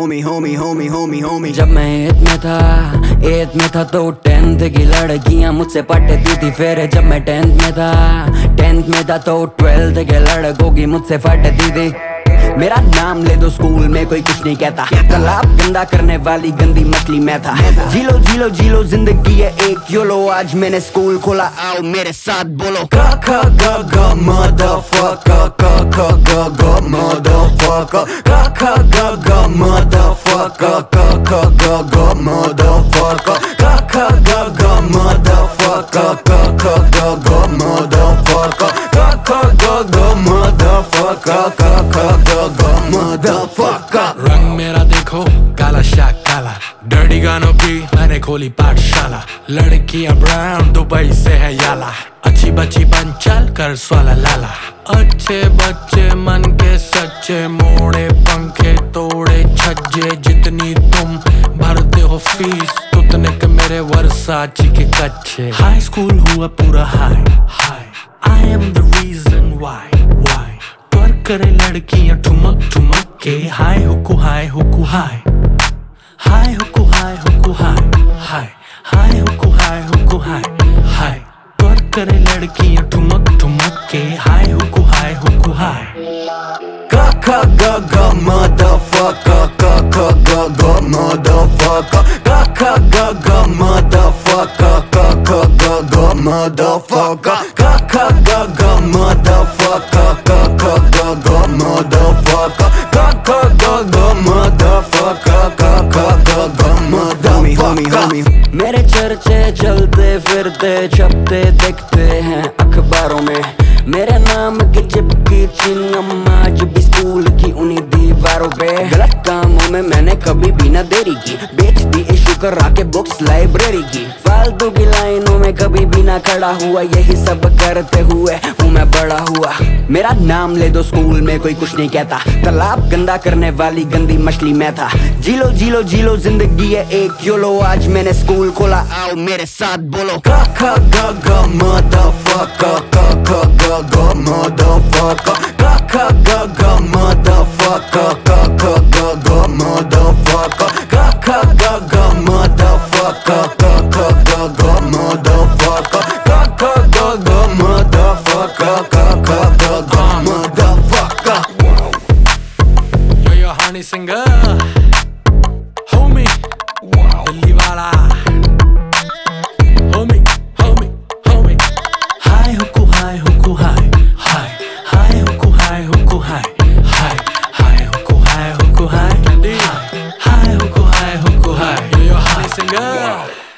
homie. जब मैं एथ में था तो 10th की लड़कियां मुझसे पटती थी। फिर जब मैं 10th में था तो 12th के लड़कों की मुझसे फटती थी। मेरा नाम ले दो स्कूल में कोई कुछ नहीं कहता। तालाब गंदा करने वाली गंदी मछली मैं था। जीलो जिंदगी है एक योलो। आज मैंने स्कूल खोला, आओ मेरे साथ बोलो ग ग ग ग motherfucker ग ग ग ग motherfucker ग ग ग ग motherfucker ग ग ग ग motherfucker ग ग ग ग motherfucker ग ग ग ग motherfucker ग ग ग ग motherfucker ग ग motherfucker। रंग मेरा देखो काला शाह काला, डर्टी गानों की मैंने खोली पाठशाला। लड़कियां ब्राउन दुबई से है याला, अच्छी बच्ची बन चल कर स्वाला लाला। अच्छे बच्चे मन के सच्चे, मोड़े पंखे तोड़े छज्जे। जितनी तुम भरते हो फीस उतने के मेरे वर्साची के कच्चे। हाई स्कूल हुआ पूरा hi I am the reason why करे लड़कियां ठुमक ठुमक के। हाय हुकू हाय हुकू हाय हाय हुकू हाय हुकू हाय हाय हाय हुकू हाय हुकू हाय हाय करे लड़कियां ठुमक ठुमक के। हाय हुकू हाय हुकू हाय ग ग ग ग motherfucker ग ग ग ग motherfucker ग ग ग ग motherfucker ग ग ग ग motherfucker ग ग ग ग motherfucker ग ग ग ग motherfucker ग ग ग ग motherfucker ग ग ग ग motherfucker। मेरे चर्चे चलते फिरते छपते दिखते हैं अखबारों में। मेरे नाम की चिपकी चिन्ह आज भी स्कूल की उन्हीं दीवारों पे। गलत कामों में मैंने कभी भी न देरी की, बेच दी इशू करा के बुक्स लाइब्रेरी की। फालतू की लाइनों में कभी भी ना खड़ा हुआ, यही सब करते हुए हूँ मैं बड़ा हुआ। मेरा नाम ले दो स्कूल में कोई कुछ नहीं कहता। तालाब गंदा करने वाली गंदी मछली मैं था। जीलो जिंदगी है एक योलो। आज मैंने स्कूल खोला, आओ मेरे साथ बोलो ग ग ग ग motherfucker ग ग ग ग motherfucker ग ग ग ग motherfucker ग ग ग ग motherfucker ग ग ग ग motherfucker ग ग ग ग motherfucker ग ग ग ग motherfucker ग ग ग ग motherfucker। Yo honey singer homie Delhi वाला homie हाय हुकू हाय हुकू हाय हाय हाय हुकू हाय हुकू हाय हाय हाय हुकू हाय हुकू हाय हाय हुकू हाय हुकू हाय। Yo honey singer